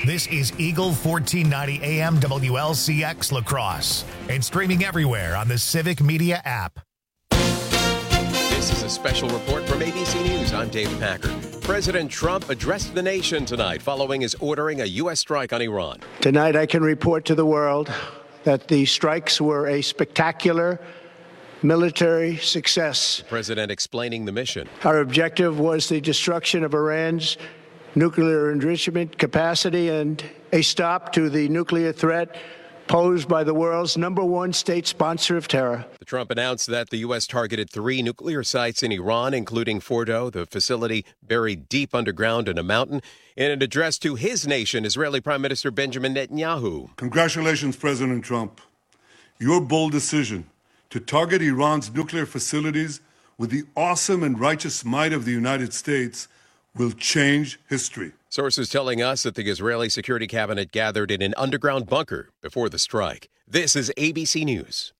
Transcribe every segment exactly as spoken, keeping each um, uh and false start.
This is Eagle fourteen ninety A M W L C X La Crosse and streaming everywhere on the Civic Media app. This is a special report from A B C News. I'm Dave Packer. President Trump addressed the nation tonight following his ordering a U S strike on Iran. Tonight, I can report to the world that the strikes were a spectacular military success. The president explaining the mission. Our objective was the destruction of Iran's nuclear enrichment capacity and a stop to the nuclear threat posed by the world's number one state sponsor of terror. The Trump announced that the U S targeted three nuclear sites in Iran, including Fordo, the facility buried deep underground in a mountain. In an address to his nation, Israeli Prime Minister Benjamin Netanyahu. Congratulations, President Trump. Your bold decision to target Iran's nuclear facilities with the awesome and righteous might of the United States will change history. Sources telling us that the Israeli Security Cabinet gathered in an underground bunker before the strike. This is A B C News.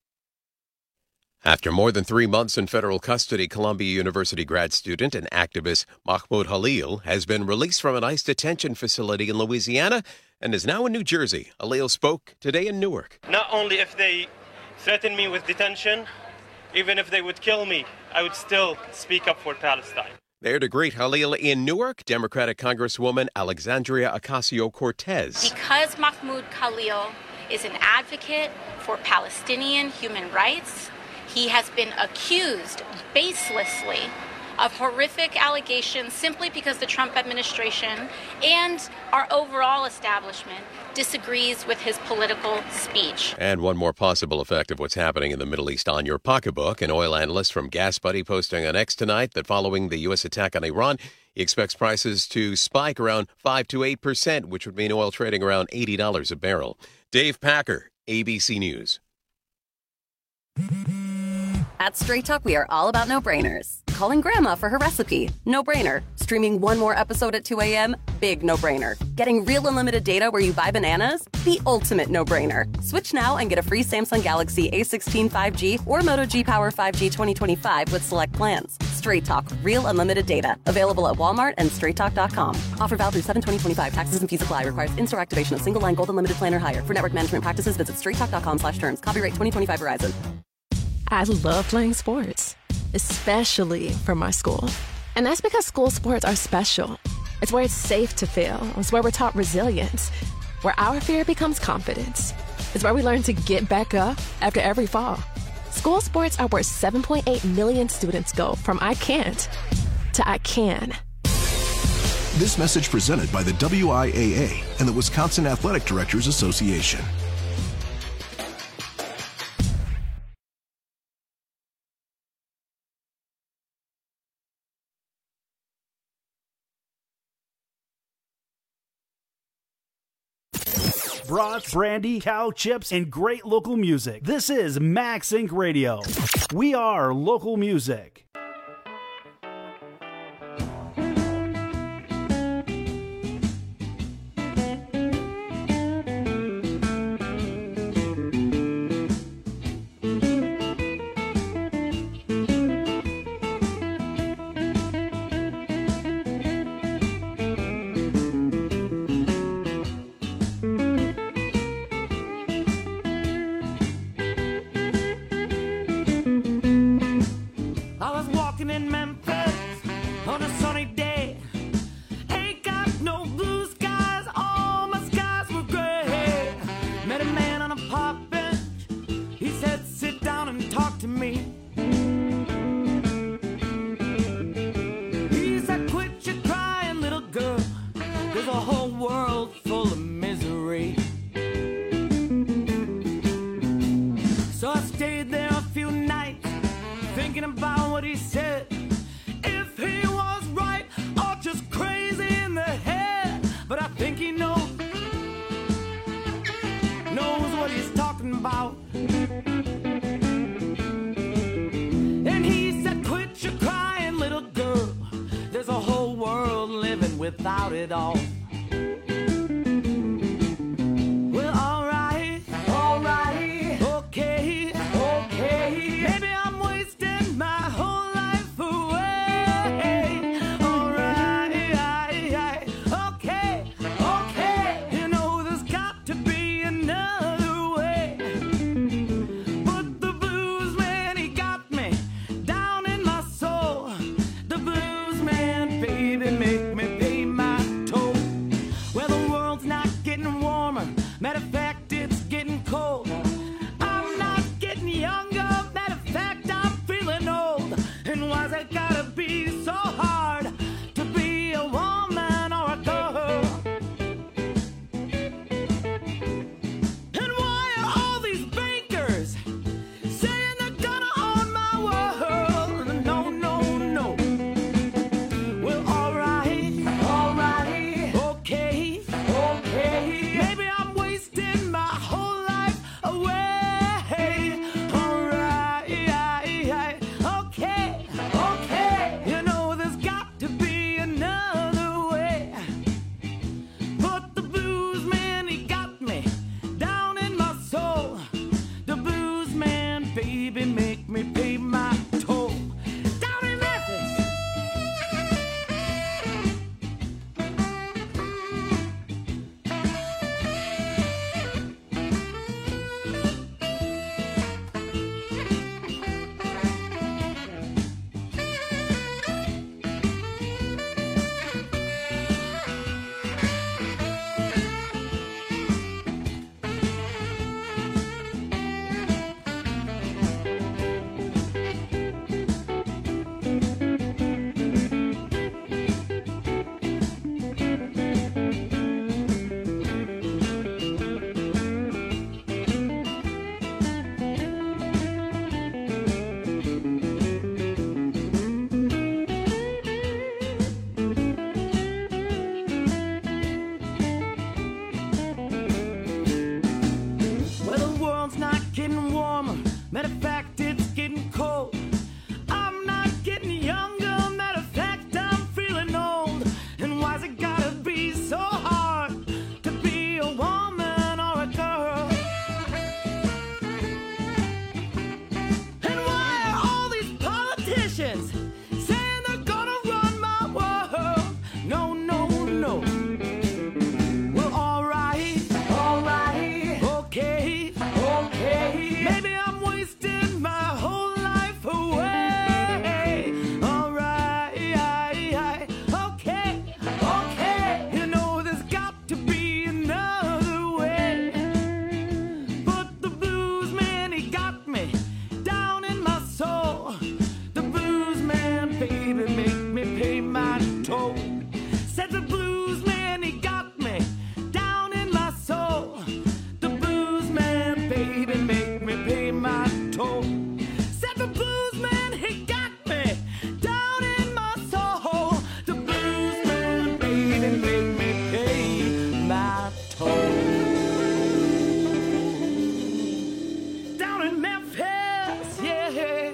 After more than three months in federal custody, Columbia University grad student and activist Mahmoud Khalil has been released from an ICE detention facility in Louisiana and is now in New Jersey. Khalil spoke today in Newark. Not only if they threaten me with detention, even if they would kill me, I would still speak up for Palestine. There to greet Khalil in Newark, Democratic Congresswoman Alexandria Ocasio-Cortez. Because Mahmoud Khalil is an advocate for Palestinian human rights, he has been accused baselessly of horrific allegations simply because the Trump administration and our overall establishment disagrees with his political speech. And one more possible effect of what's happening in the Middle East on your pocketbook. An oil analyst from Gas Buddy posting on X tonight that following the U S attack on Iran, he expects prices to spike around five to eight percent, which would mean oil trading around eighty dollars a barrel. Dave Packer, A B C News. At Straight Talk, we are all about no-brainers. Calling Grandma for her recipe? No-brainer. Streaming one more episode at two a.m.? Big no-brainer. Getting real unlimited data where you buy bananas? The ultimate no-brainer. Switch now and get a free Samsung Galaxy A sixteen five G or Moto G Power five G twenty twenty-five with select plans. Straight Talk. Real unlimited data. Available at Walmart and straight talk dot com. Offer valid through seven twenty twenty-five. Taxes and fees apply. Requires in-store activation of single-line gold unlimited plan or higher. For network management practices, visit straight talk dot com slash terms. Copyright twenty twenty-five Verizon. I love playing sports, especially for my school. And that's because school sports are special. It's where it's safe to fail. It's where we're taught resilience, where our fear becomes confidence. It's where we learn to get back up after every fall. School sports are where seven point eight million students go from I can't to I can. This message presented by the W I A A and the Wisconsin Athletic Directors Association. Brats, brandy, cow chips, and great local music. This is Max Inc Radio. We are local music. Without it all. Well, alright, alright, okay, okay. Maybe I'm wasting my whole life away. Alright, okay, okay. getting warmer. Matter of fact, it's getting cold. I'm not getting younger. Matter of fact, I'm feeling old. And why's it gotta be so hard to be a woman or a girl? And why are all these politicians saying they're gonna run my world? No, no, no. Well, alright, alright, okay, okay. Maybe I'm wasting my whole life away. Alright, okay, okay. You know there's got to be another way. But the blues man, he got me down in my soul. The blues man, baby, make me pay my toll. Said the blues man, he got me down in my soul. The blues man, baby, make me pay my toll. Said the blues man, he got me down in my soul. The blues man, baby, make me pay my toll. Down in Memphis, yeah.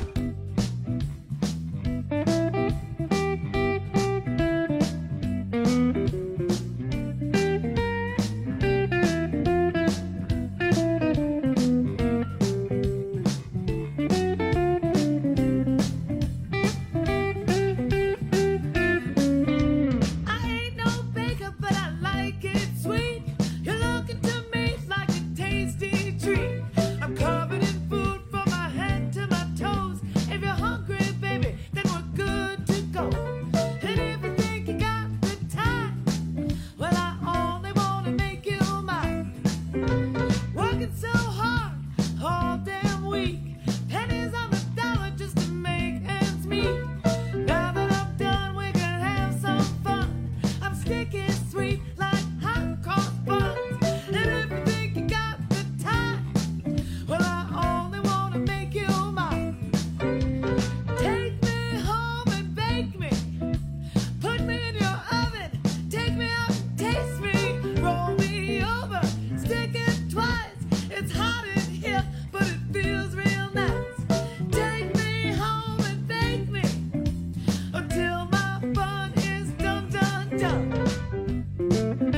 I ain't no baker, but I like it sweet. You're looking to me like a tasty treat. I'm covered in food from my head to my toes. If you're hungry, baby, then we're good to go. And if you think you got the time, well, I only wanna make you mine. Working so hard all damn week, pennies on the dollar just to make ends meet. Now that I'm done, we can have some fun. I'm sticky sweet like hot cross buns. And if you think you got the time, well, I only wanna make you mine. Take me home and bake me. Put me in your oven. Take me out and taste me. Roll me over. Stick it twice. It's hot in here, but it feels real nice. Take me home and bake me until my fun is done, done, done.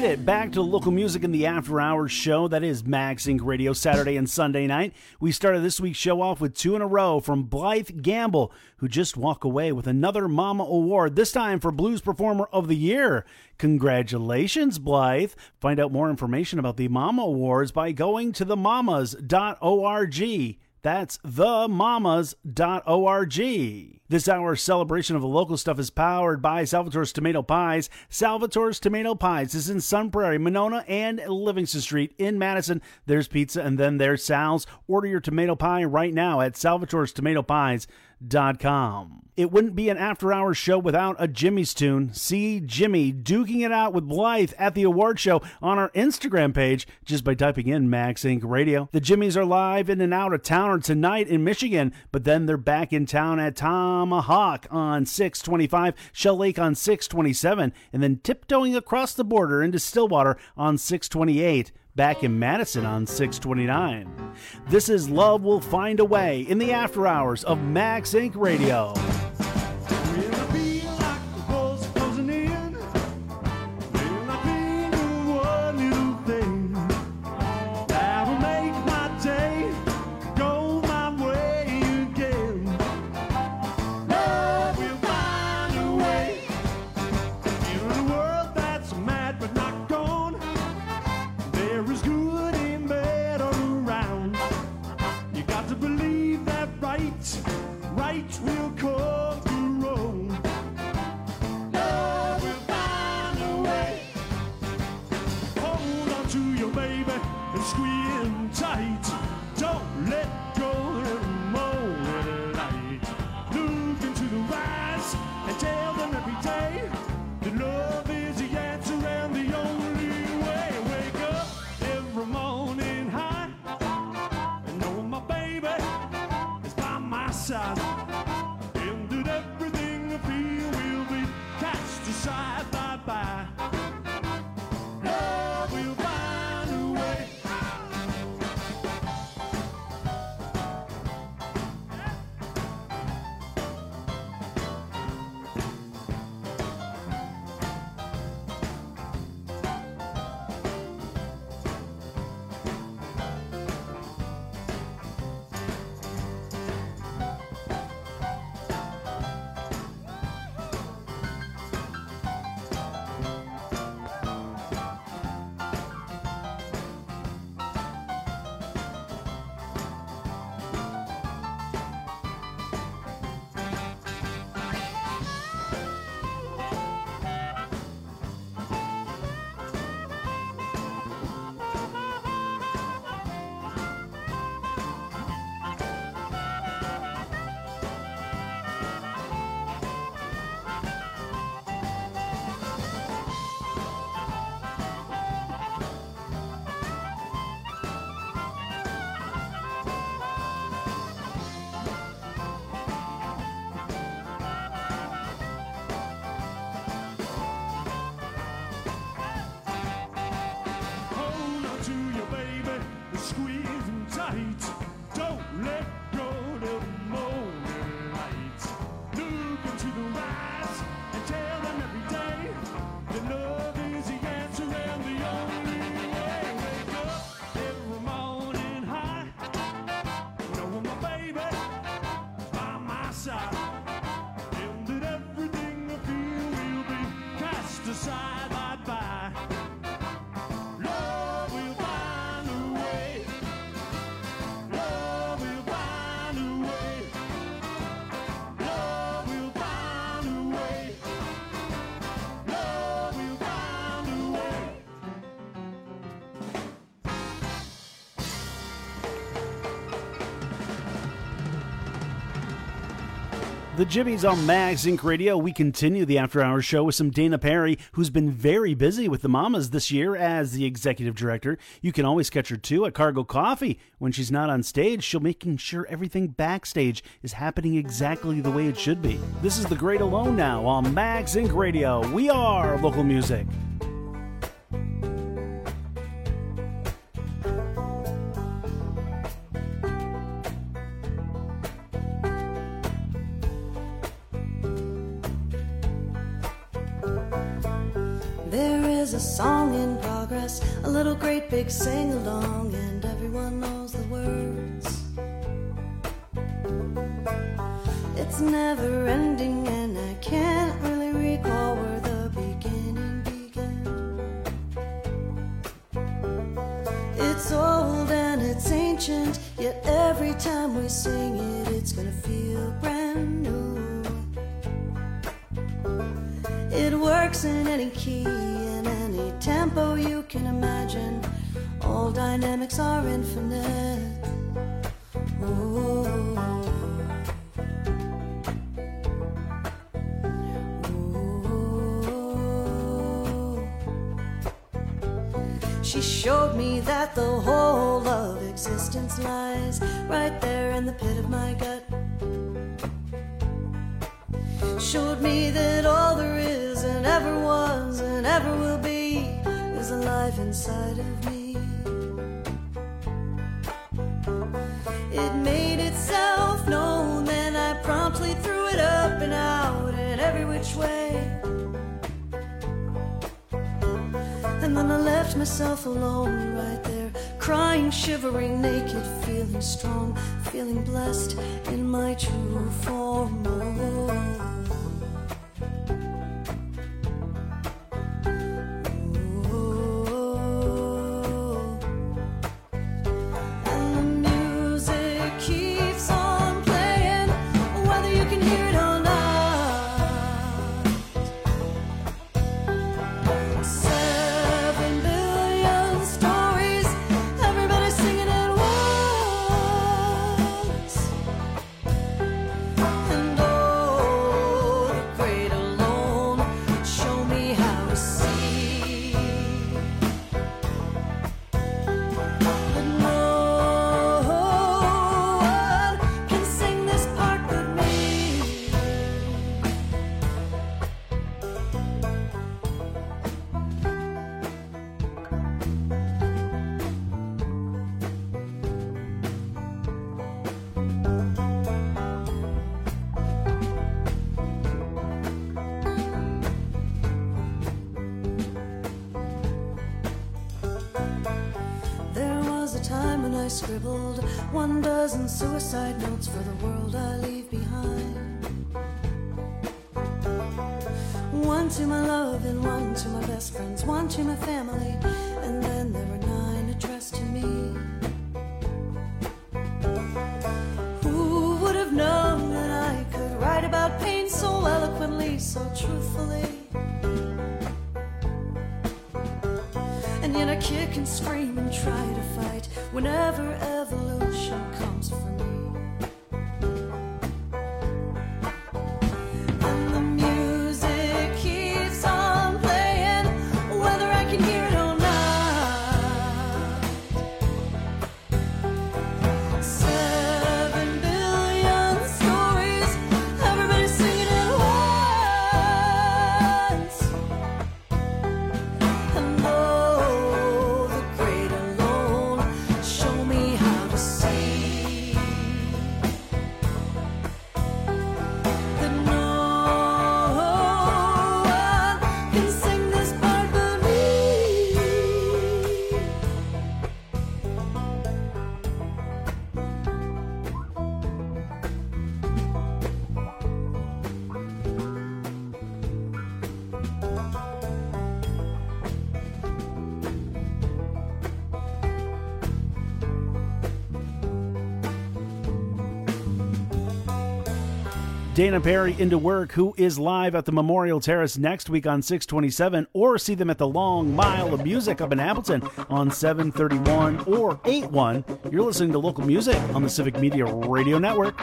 made it back to local music in the After Hours show. That is Max Inc Radio, Saturday and Sunday night. We started this week's show off with two in a row from Blythe Gamble, who just walked away with another Mama Award, this time for Blues Performer of the Year. Congratulations, Blythe. Find out more information about the Mama Awards by going to the mamas dot org. That's the mamas dot org. This hour's celebration of the local stuff is powered by Salvatore's Tomato Pies. Salvatore's Tomato Pies is in Sun Prairie, Monona, and Livingston Street in Madison. There's pizza, and then there's Sal's. Order your tomato pie right now at salvatore's tomato pies dot com. It wouldn't be an after-hours show without a Jimmy's tune. See Jimmy duking it out with Blythe at the award show on our Instagram page just by typing in Max Inc Radio. The Jimmys are live in and out of town tonight in Michigan, but then they're back in town at Tomahawk on six twenty-five, Shell Lake on six twenty-seven, and then tiptoeing across the border into Stillwater on six twenty-eight. Back in Madison on six twenty-nine. This is Love Will Find a Way in the After Hours of Max Inc Radio. The Jimmys on Max Inc Radio. We continue the After Hours show with some Dana Perry, who's been very busy with the Mamas this year as the executive director. You can always catch her, too, at Cargo Coffee. When she's not on stage, she'll making sure everything backstage is happening exactly the way it should be. This is The Great Alone now on Max Inc Radio. We are local music. There is is a song in progress, a little great big sing-along, and everyone knows the words. It's never ending and I can't really recall where the beginning began. It's old and it's ancient, yet every time we sing it, it's gonna feel brand new. It works in any key, in any tempo you can imagine. All dynamics are infinite. Ooh. Ooh. She showed me that the whole of existence lies right there in the pit of my gut. Showed me that all there is and ever was and ever will be is alive inside of me. It made itself known, then I promptly threw it up and out and every which way. And then I left myself alone right there, crying, shivering, naked, feeling strong, feeling blessed in my true form. Oh. Scribbled one dozen suicide notes for the world I leave behind. One to my love and one to my best friends, one to my family, and then there were nine addressed to me. Who would have known that I could write about pain so eloquently, so truthfully? And yet I kick and scream and try to fight whenever evolution comes for me. And the music keeps on playing, whether I can hear it or not. Seven billion stories, everybody singing at once. And oh, the great alone, show me how to see that no one can sing this part but me. Dana Perry into Work, who is live at the Memorial Terrace next week on six twenty-seven, or see them at the Long Mile of Music up in Appleton on seven thirty-one or eighty-one. You're listening to local music on the Civic Media Radio Network.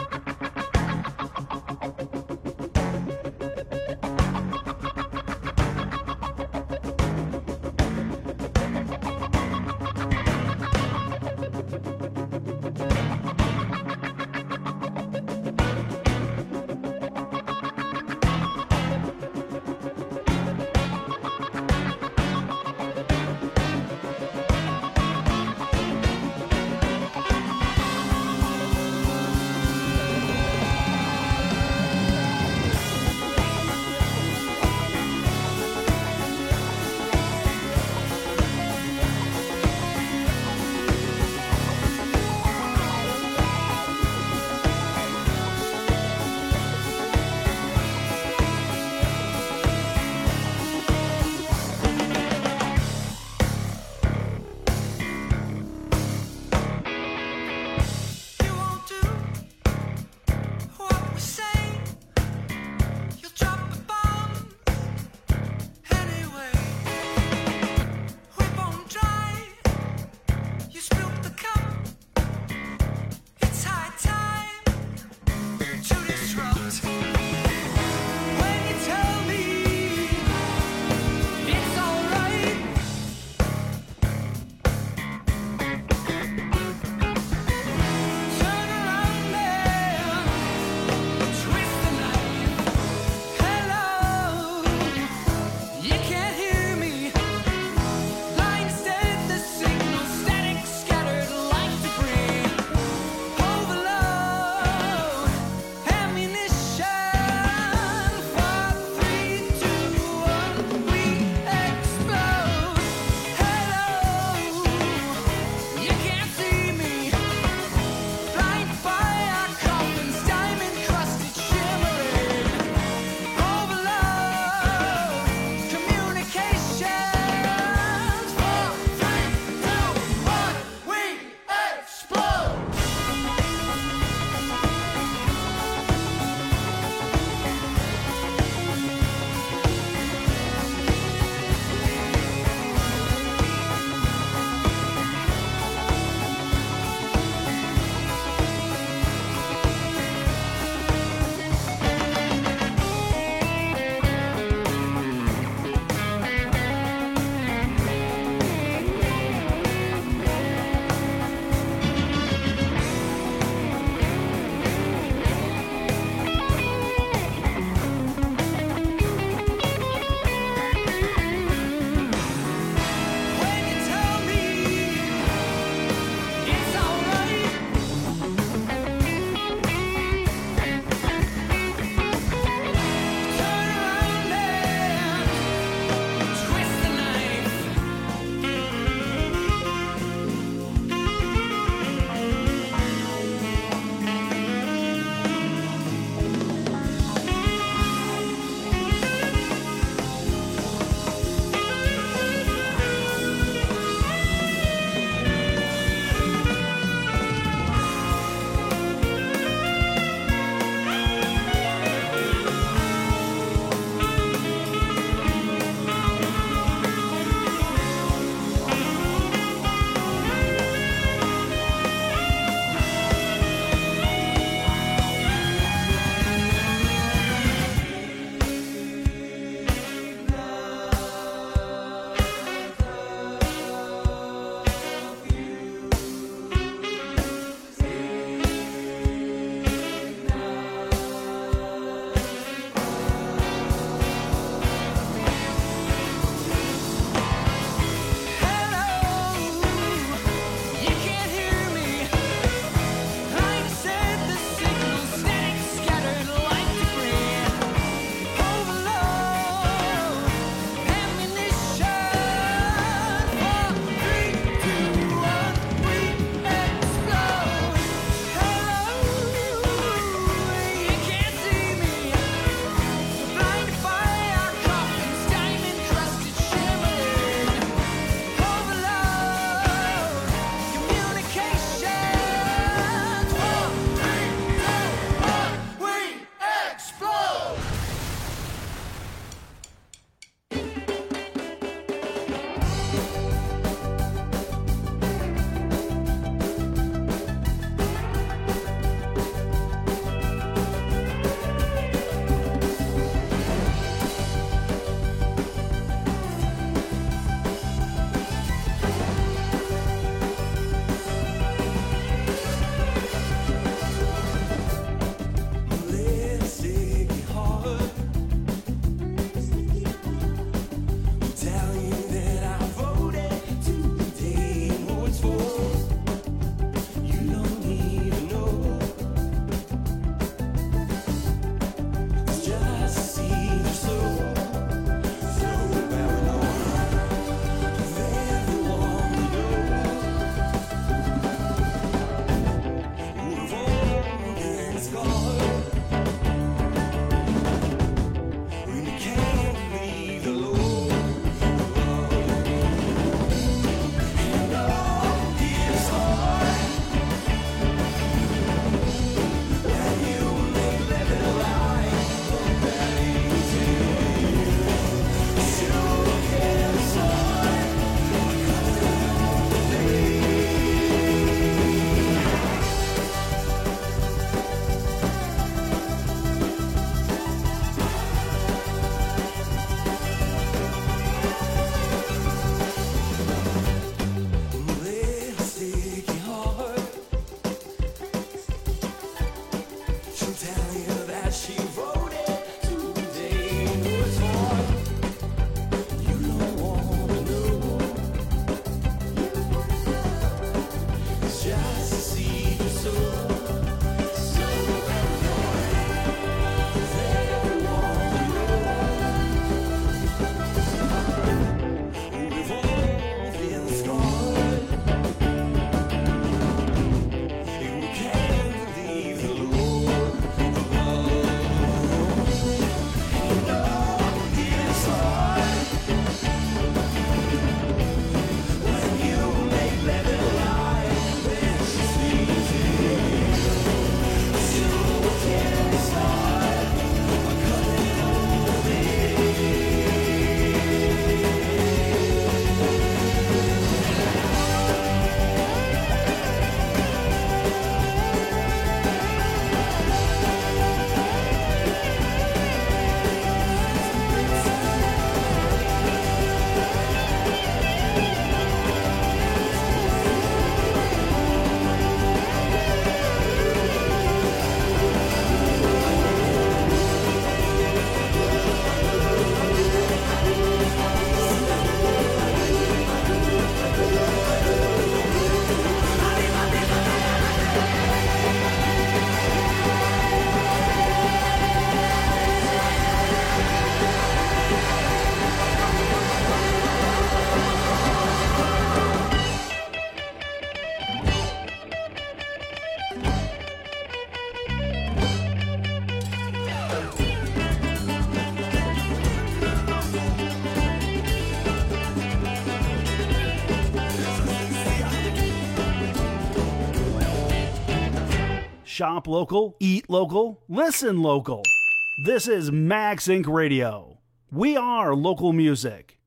Shop local, eat local, listen local. This is Max Incorporated. Radio. We are local music.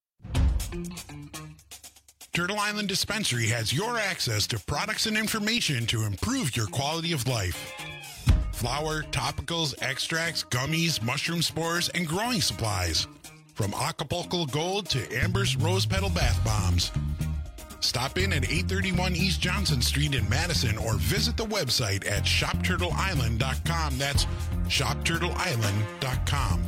Turtle Island Dispensary has your access to products and information to improve your quality of life. Flour, topicals, extracts, gummies, mushroom spores, and growing supplies. From Acapulco Gold to Amber's Rose Petal Bath Bombs. Stop in at eight thirty-one East Johnson Street in Madison or visit the website at shop turtle island dot com. That's shop turtle island dot com.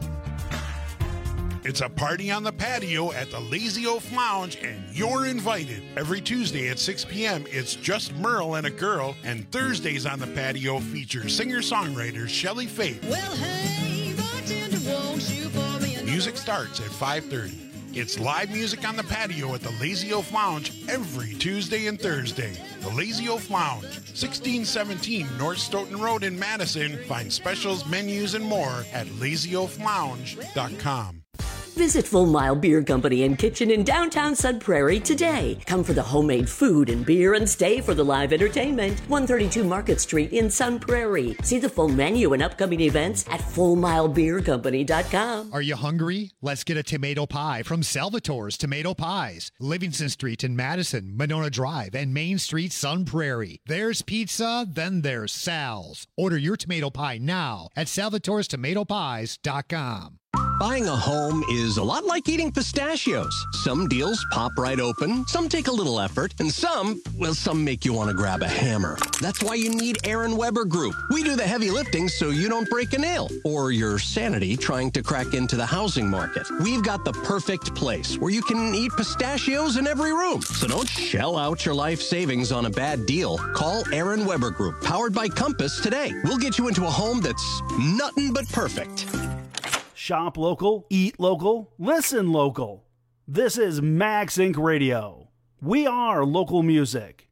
It's a party on the patio at the Lazy Oaf Lounge, and you're invited. Every Tuesday at six p.m., it's just Merle and a girl, and Thursdays on the patio feature singer-songwriter Shelley Faith. Well, hey, bartender, won't you pour me another... Music starts at five thirty. It's live music on the patio at the Lazy Oaf Lounge every Tuesday and Thursday. The Lazy Oaf Lounge, sixteen seventeen North Stoughton Road in Madison. Find specials, menus, and more at lazy oaf lounge dot com. Visit Full Mile Beer Company and Kitchen in downtown Sun Prairie today. Come for the homemade food and beer and stay for the live entertainment. one thirty-two Market Street in Sun Prairie. See the full menu and upcoming events at full mile beer company dot com. Are you hungry? Let's get a tomato pie from Salvatore's Tomato Pies. Livingston Street in Madison, Monona Drive, and Main Street, Sun Prairie. There's pizza, then there's Sal's. Order your tomato pie now at salvatores tomato pies dot com. Buying a home is a lot like eating pistachios. Some deals pop right open, some take a little effort, and some, well, some make you want to grab a hammer. That's why you need Aaron Weber Group. We do the heavy lifting so you don't break a nail or your sanity trying to crack into the housing market. We've got the perfect place where you can eat pistachios in every room. So don't shell out your life savings on a bad deal. Call Aaron Weber Group, powered by Compass, today. We'll get you into a home that's nothing but perfect. Shop local, eat local, listen local. This is Max Incorporated. Radio. We are local music.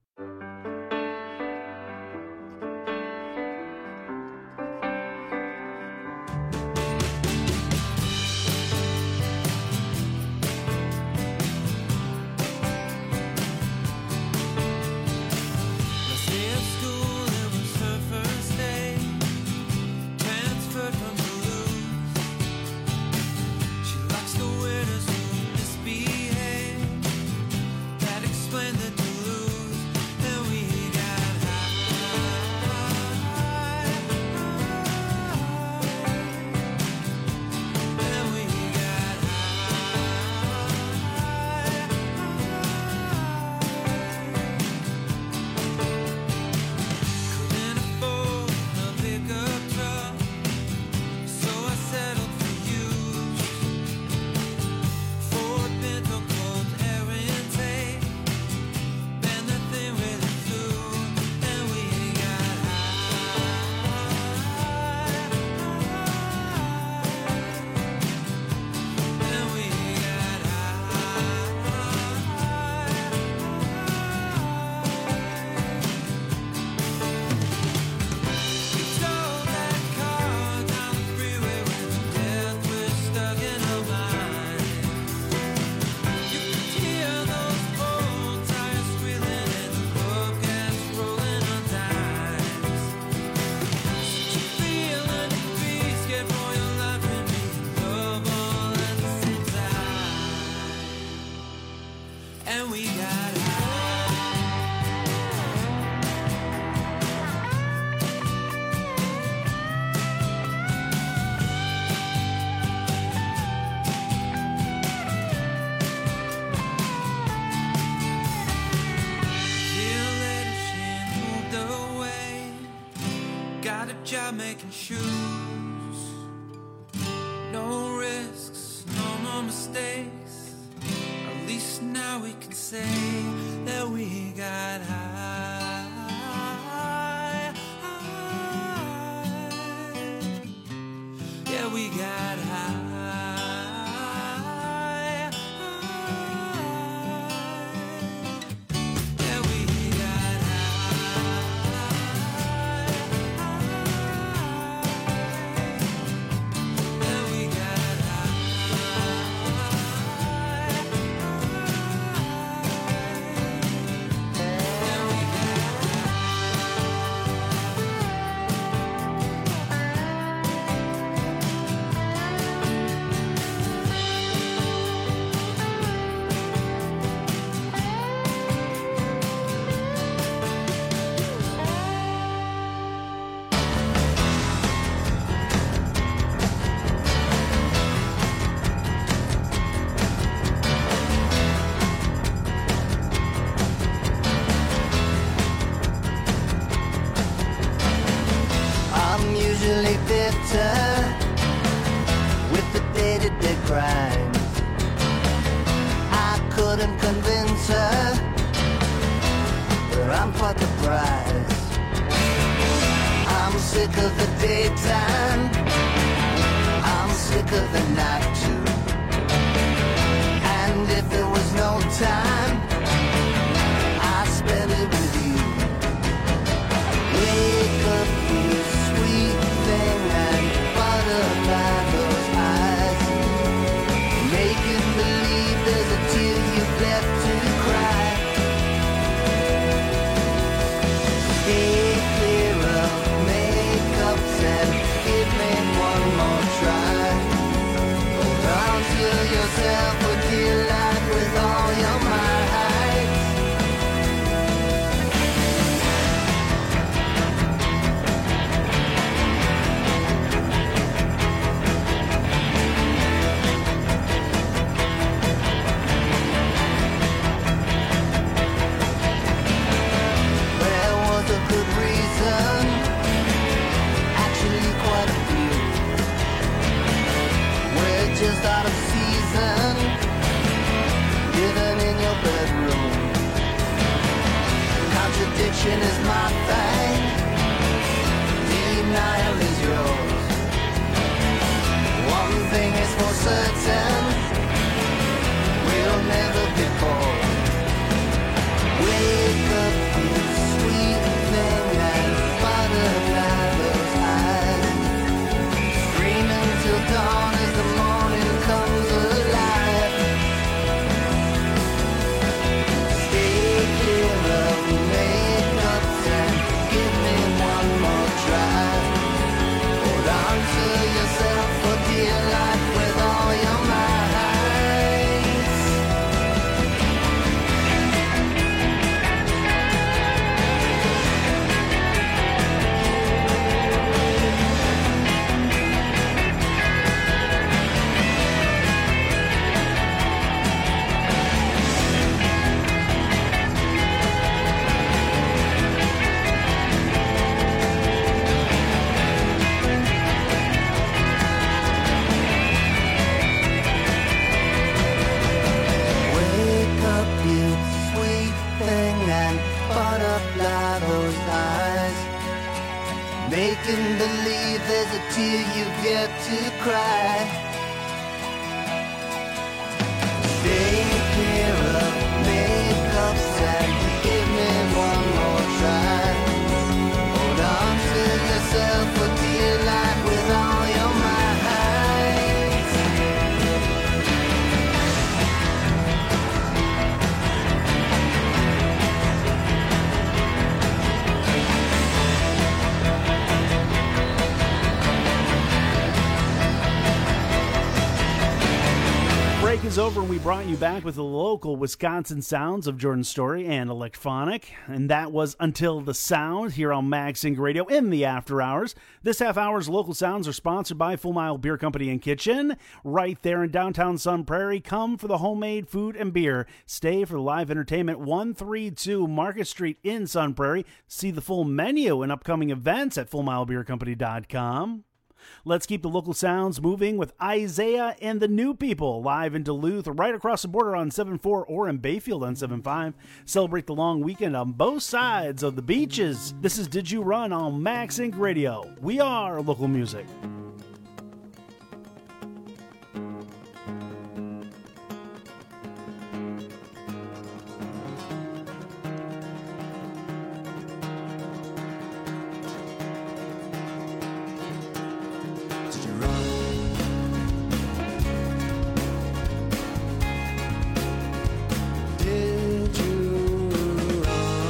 Job making shoes, no risks, no more mistakes. At least now we can say that we got high, high. Yeah, we got high. Yeah, we her with the day-to-day grind. I couldn't convince her that I'm quite the prize. I'm sick of the daytime, I'm sick of the night too. And if there was no time, I'd spend it with you. Wake up, you sweet thing, and butterfly those eyes, making believe there's a tear you've left to cry. Stay clear of makeups and give me one more try. Hold on to yourself for dear life with all your might. There was a good reason, actually quite a few. We're just out of season, living in your bedroom. Contradiction is my thing, denial is yours. One thing is for certain, we'll never be bored. Wake up, you sweet thing, and butterfly those eyes. Screaming till dawn as the morning comes alive. Stay clear of makeups and give me one more try. Hold on to yourself for dear life with all your might. Wake up, you sweet thing, and butterfly those eyes, making believe there's a tear you've yet to cry. Stay clear of makeups and give me one more try. Hold on to yourself for dear life with all your might. Break is over, and we brought you back with the local Wisconsin sounds of Jordan Story and Electronic, and that was Until the Sound here on MagSync Radio in the after hours. This half hour's local sounds are sponsored by Full Mile Beer Company and Kitchen, right there in downtown Sun Prairie. Come for the homemade food and beer. Stay for the live entertainment. one thirty-two Market Street in Sun Prairie. See the full menu and upcoming events at full mile beer company dot com. Let's keep the local sounds moving with Isaiah and the New People live in Duluth, right across the border on seven four, or in Bayfield on seven five. Celebrate the long weekend on both sides of the beaches. This is Did You Run on MagSync Radio. We are local music.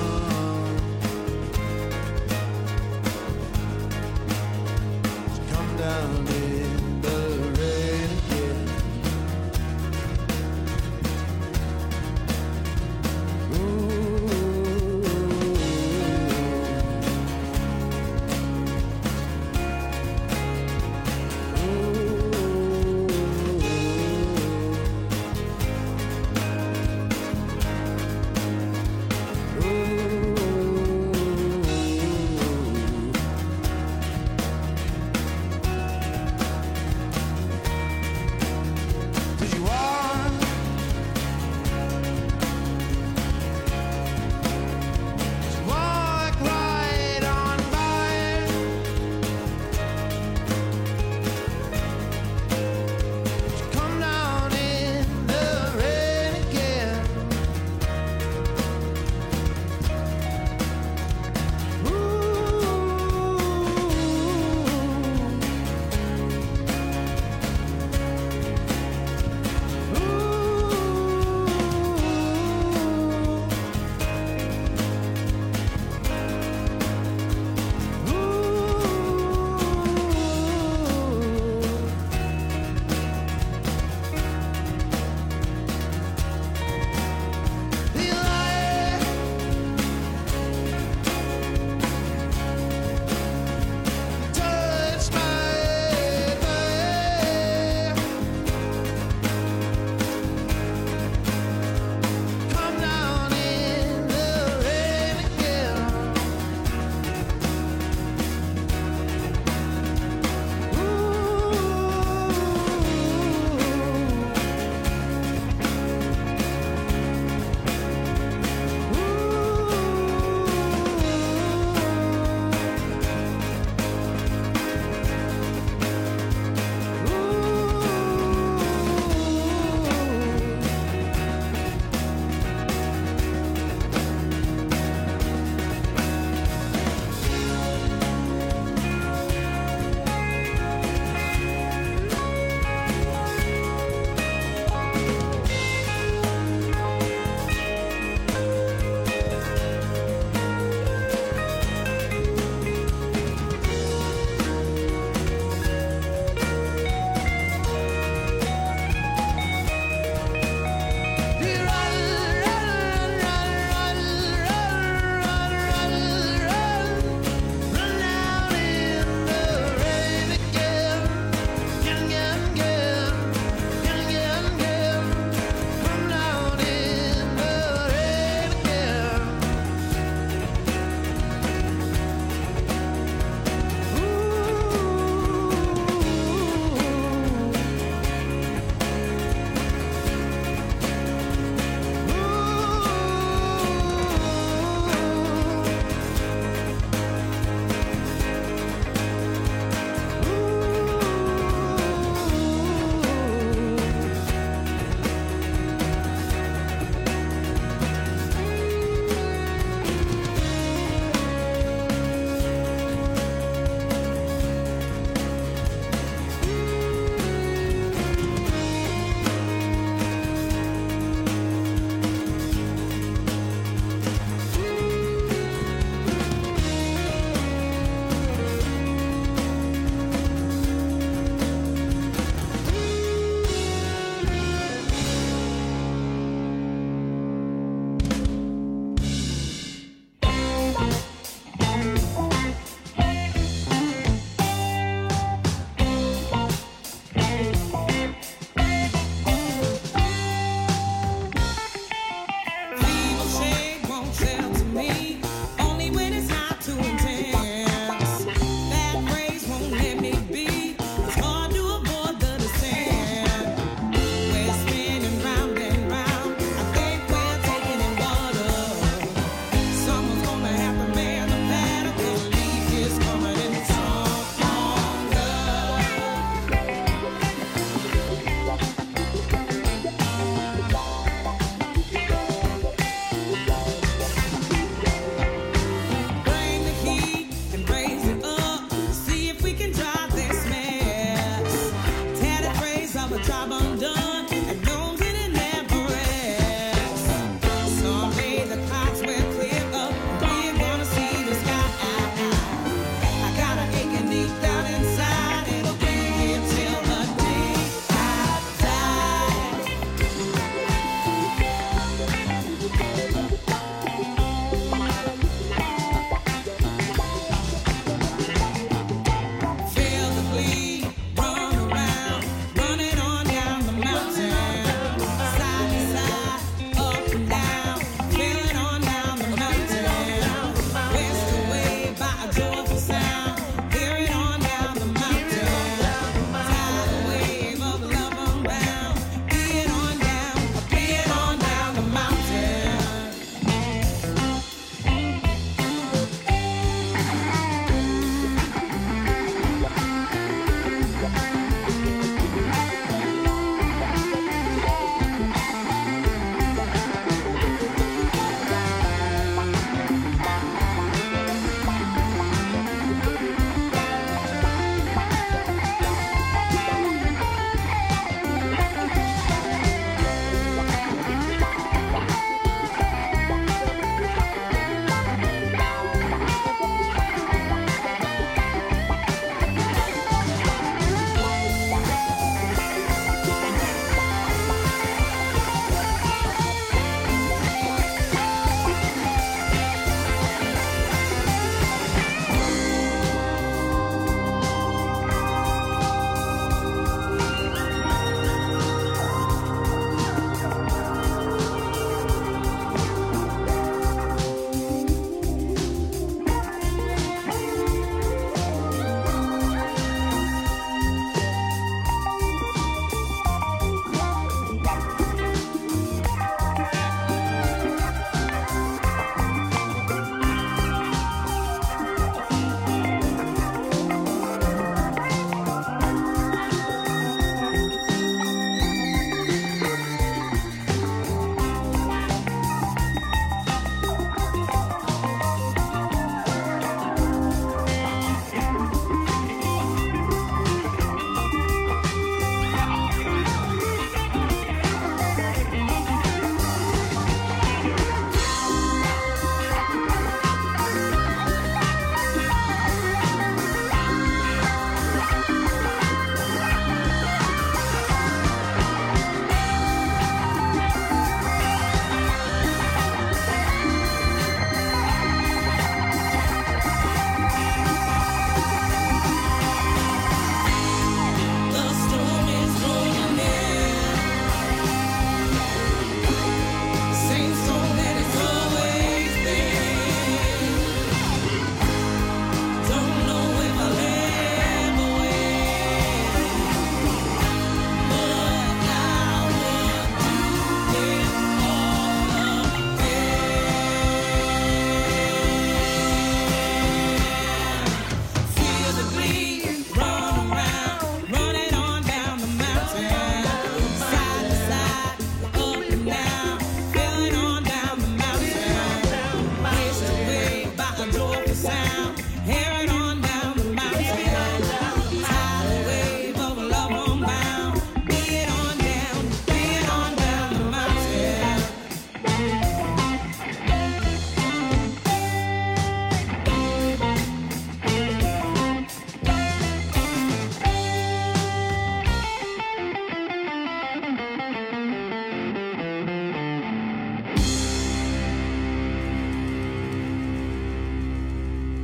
Come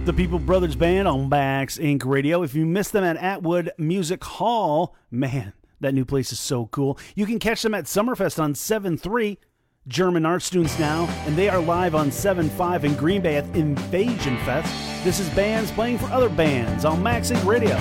The People Brothers Band on Max Incorporated. Radio. If you missed them at Atwood Music Hall, man, that new place is so cool. You can catch them at Summerfest on seven three. German art students now, and they are live on seven five in Green Bay at Invasion Fest. This is bands playing for other bands on Max Inc Radio.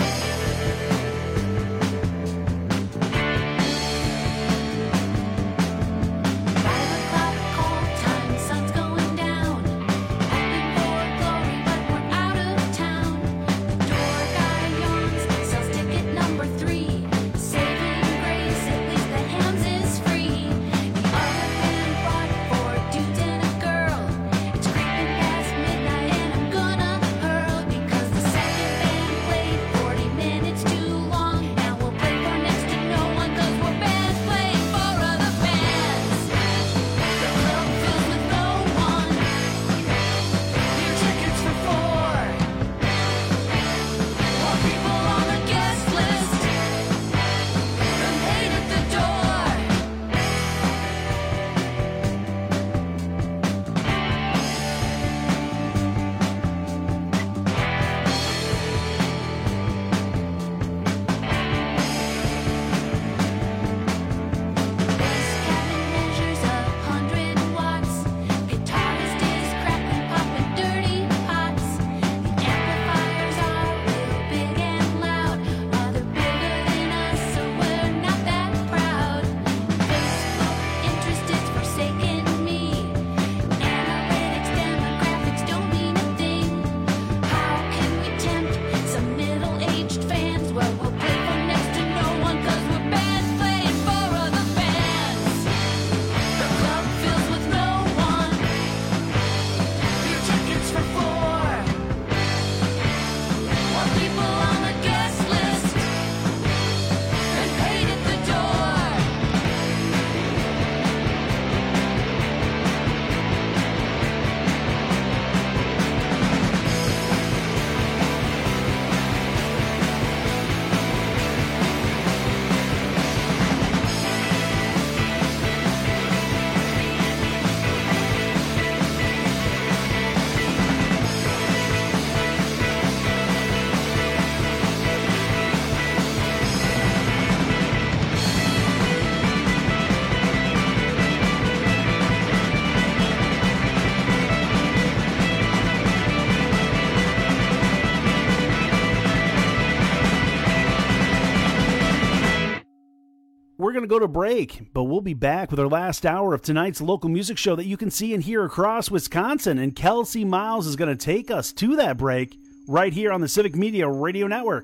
We're going to go to break, but we'll be back with our last hour of tonight's local music show that you can see and hear across Wisconsin. And Kelsey Miles is going to take us to that break right here on the Civic Media Radio Network.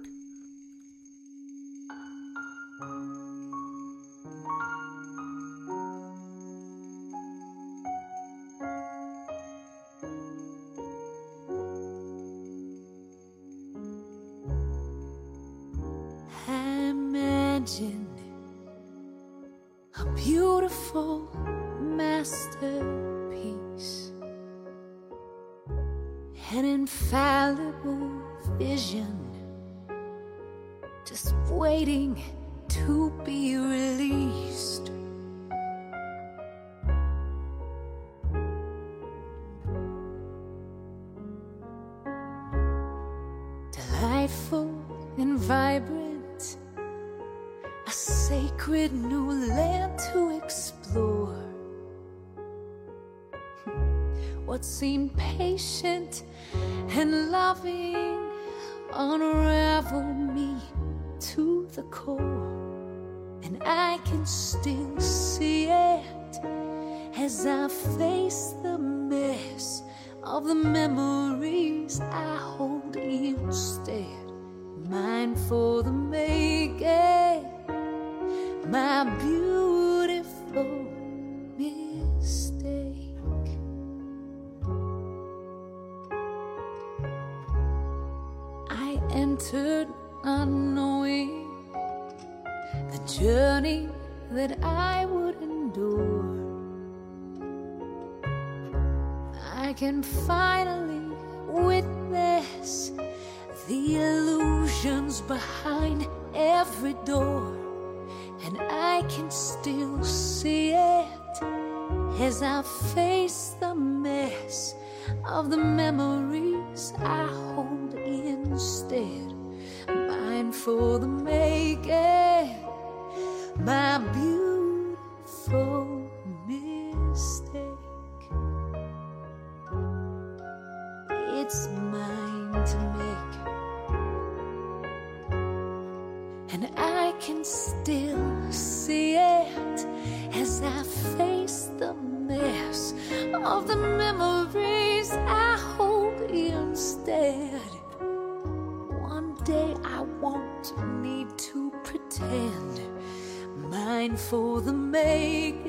Imagine a beautiful masterpiece, an infallible vision, just waiting to be released. Delightful and vibrant, a sacred new land to explore. What seemed patient and loving unraveled me to the core, and I can still see it as I face the mess of the memories I hold instead. Mine for the making, my beautiful mistake. I entered unknowing the journey that I would endure. I can finally witness the illusions behind every door, and I can still see it as I face the mess of the memories memories I hold instead. Mine for the making, my beautiful mistake. It's mine to make, and I can still see it as I face the mess of the memories I hold instead. One day I won't need to pretend. Mine for the making,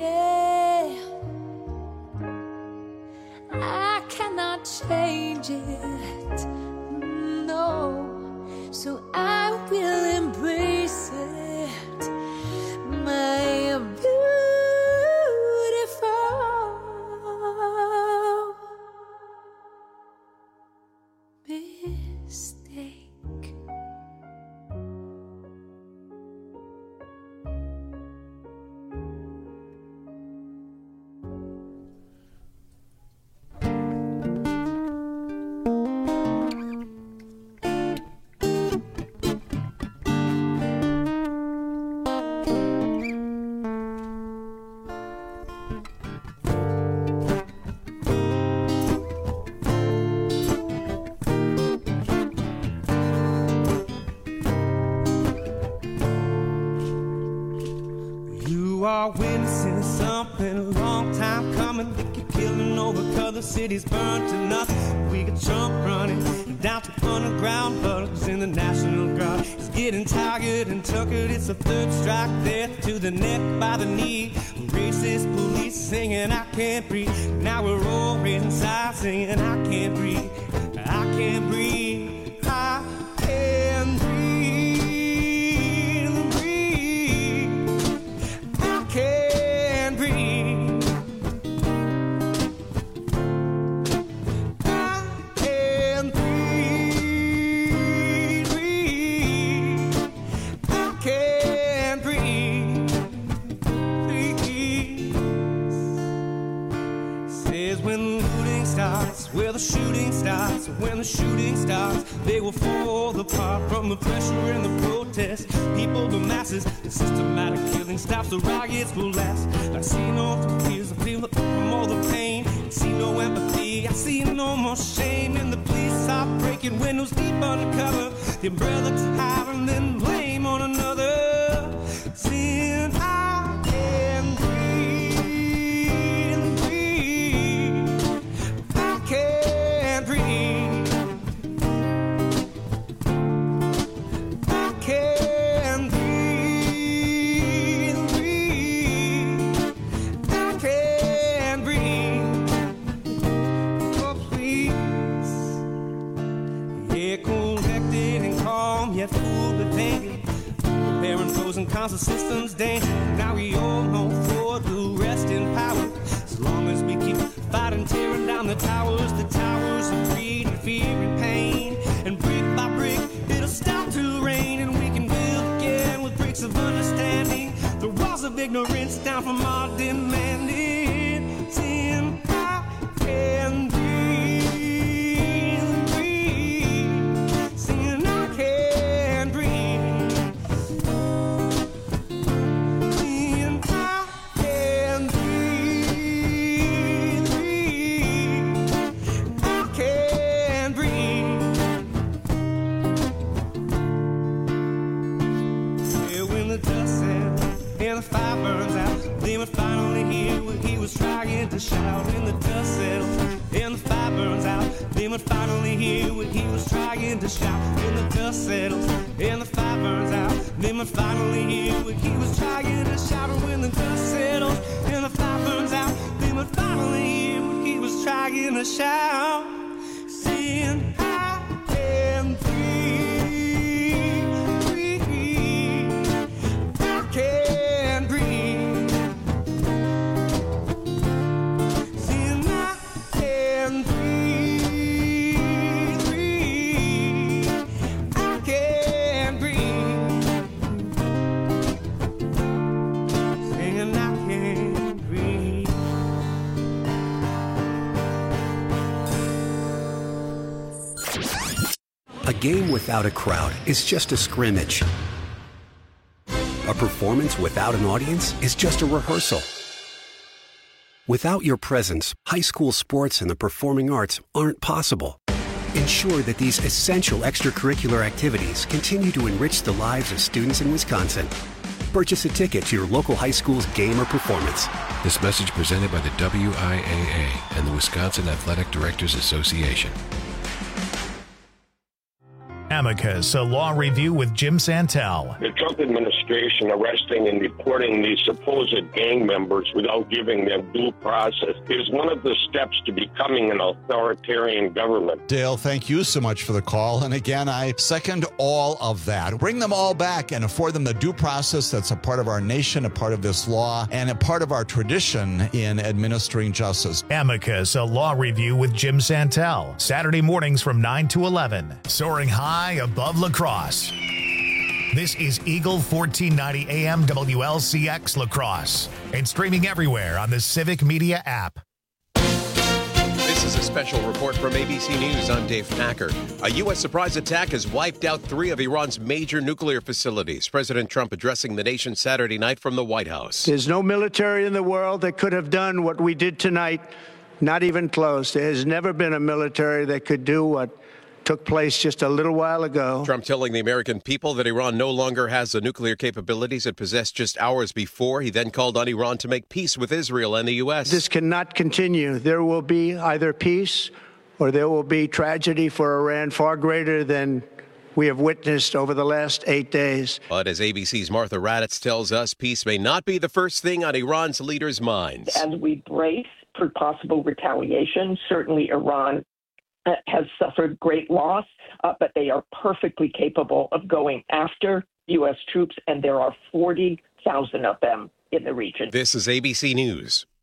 I cannot change it, no, so I will embrace it, my beautiful mistake. Witnessing something a long time coming. They keep killing over cause the city's burned to nothing. We could jump running down to underground bugs in the National Guard. It's getting tired and tuckered. It's a third strike, death to the neck by the knee. Racist police singing I can't breathe. Now we're all inside singing I can't breathe. I can't breathe. I can't breathe. Where the shooting starts, when the shooting starts, they will fall apart from the pressure and the protest. People, the masses, the systematic killing stops, the riots will last. I see no tears, I feel the from all the pain. I see no empathy, I see no more shame. And the police are breaking windows deep undercover. The umbrella to hide and then blame on another. Seeing I can breathe. Can't breathe. I can't breathe, breathe. I can't breathe. Oh, please. Yeah, collected and calm, yet full of danger. Preparing frozen constant systems danger. Now we all know for the rest in power. As long as we keep fighting, tearing down the towers, the towers of greed and fear and pain. And brick by brick, it'll start to rain, and we can build again with bricks of understanding. The walls of ignorance down from our demanding. Sin, I can breathe, breathe. Sin, I can breathe. Sin, I can breathe. And the fire burns out, then we finally hear what he was trying to shout. When the dust settles and the fire burns out, then we finally hear what he was trying to shout. When the dust settles and the fire burns out, then we finally hear what he was trying to shout. And when the dust settles and the fire burns out, then we finally hear what he was trying to shout. Saying I can breathe, breathe. I can breathe. Saying I can breathe, breathe. I can breathe. Saying I can breathe. A game without a crowd is just a scrimmage. A performance without an audience is just a rehearsal. Without your presence, high school sports and the performing arts aren't possible. Ensure that these essential extracurricular activities continue to enrich the lives of students in Wisconsin. Purchase a ticket to your local high school's game or performance. This message presented by the W I A A and the Wisconsin Athletic Directors Association. Amicus, a law review with Jim Santel. The Trump administration arresting and deporting these supposed gang members without giving them due process is one of the steps to becoming an authoritarian government. Dale, thank you so much for the call. And again, I second all of that. Bring them all back and afford them the due process that's a part of our nation, a part of this law, and a part of our tradition in administering justice. Amicus, a law review with Jim Santel. Saturday mornings from nine to eleven. Soaring high above La Crosse. This is Eagle fourteen ninety A M W L C X La Crosse and streaming everywhere on the Civic Media app. This is a special report from A B C News. I'm Dave Packer. A U S surprise attack has wiped out three of Iran's major nuclear facilities. President Trump addressing the nation Saturday night from the White House. There's no military in the world that could have done what we did tonight, not even close. There has never been a military that could do what took place just a little while ago. Trump telling the American people that Iran no longer has the nuclear capabilities it possessed just hours before. He then called on Iran to make peace with Israel and the U S. This cannot continue. There will be either peace or there will be tragedy for Iran far greater than we have witnessed over the last eight days. But as A B C's Martha Raddatz tells us, peace may not be the first thing on Iran's leaders' minds. As we brace for possible retaliation, certainly Iran has suffered great loss, uh, but they are perfectly capable of going after U S troops, and there are forty thousand of them in the region. This is A B C News.